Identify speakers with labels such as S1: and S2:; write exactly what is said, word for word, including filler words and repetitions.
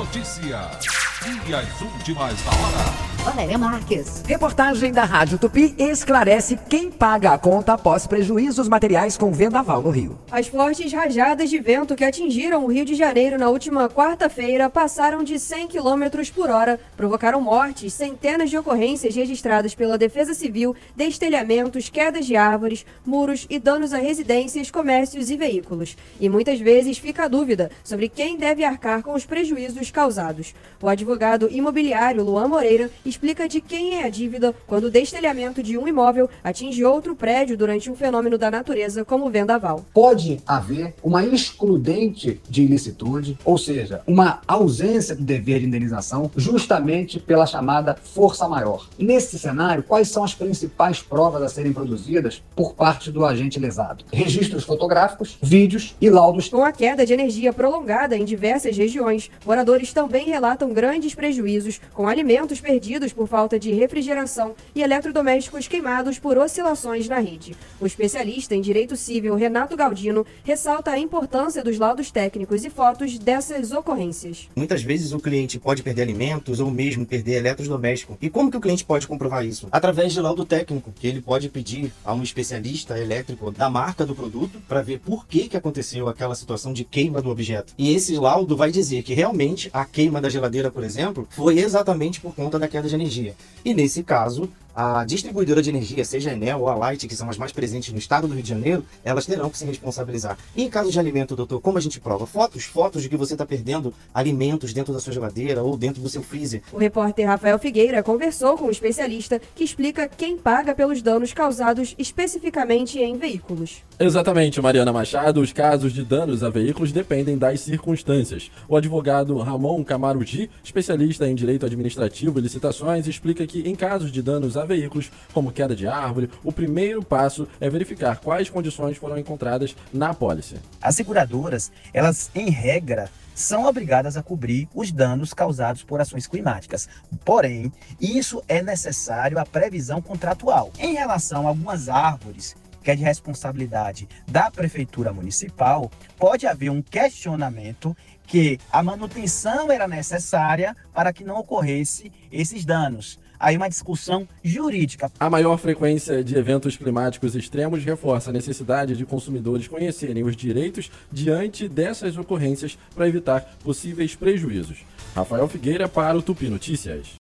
S1: Notícias. E as últimas da hora.
S2: Valéria Marques.
S3: Reportagem da Rádio Tupi esclarece quem paga a conta após prejuízos materiais com vendaval no Rio.
S4: As fortes rajadas de vento que atingiram o Rio de Janeiro na última quarta-feira passaram de cem quilômetros por hora, provocaram mortes, centenas de ocorrências registradas pela Defesa Civil, destelhamentos, quedas de árvores, muros e danos a residências, comércios e veículos. E muitas vezes fica a dúvida sobre quem deve arcar com os prejuízos causados. O advogado imobiliário Luan Moreira explica de quem é a dívida quando o destelhamento de um imóvel atinge outro prédio durante um fenômeno da natureza como o vendaval.
S5: Pode haver uma excludente de ilicitude, ou seja, uma ausência do dever de indenização, justamente pela chamada força maior. Nesse cenário, quais são as principais provas a serem produzidas por parte do agente lesado? Registros fotográficos, vídeos e laudos.
S4: Com a queda de energia prolongada em diversas regiões, moradores também relatam grandes prejuízos, com alimentos perdidos por falta de refrigeração e eletrodomésticos queimados por oscilações na rede. O especialista em direito civil Renato Galdino ressalta a importância dos laudos técnicos e fotos dessas ocorrências.
S6: Muitas vezes o cliente pode perder alimentos ou mesmo perder eletrodoméstico. E como que o cliente pode comprovar isso? Através de laudo técnico, que ele pode pedir a um especialista elétrico da marca do produto para ver por que que aconteceu aquela situação de queima do objeto. E esse laudo vai dizer que realmente a queima da geladeira, por exemplo, foi exatamente por conta da queda de energia. E nesse caso, a distribuidora de energia, seja a Enel ou a Light, que são as mais presentes no estado do Rio de Janeiro, elas terão que se responsabilizar. E em caso de alimento, doutor, como a gente prova? Fotos, fotos de que você está perdendo alimentos dentro da sua geladeira ou dentro do seu freezer.
S4: O repórter Rafael Figueira conversou com um especialista que explica quem paga pelos danos causados especificamente em veículos.
S7: Exatamente, Mariana Machado. Os casos de danos a veículos dependem das circunstâncias. O advogado Ramon Camarugi, especialista em direito administrativo e licitações, explica que em casos de danos a veículos, como queda de árvore, o primeiro passo é verificar quais condições foram encontradas na apólice.
S8: As seguradoras, elas, em regra, são obrigadas a cobrir os danos causados por ações climáticas. Porém, isso é necessário à previsão contratual. Em relação a algumas árvores, que é de responsabilidade da Prefeitura Municipal, pode haver um questionamento que a manutenção era necessária para que não ocorresse esses danos. Aí uma discussão jurídica.
S7: A maior frequência de eventos climáticos extremos reforça a necessidade de consumidores conhecerem os direitos diante dessas ocorrências para evitar possíveis prejuízos. Rafael Figueira para o Tupi Notícias.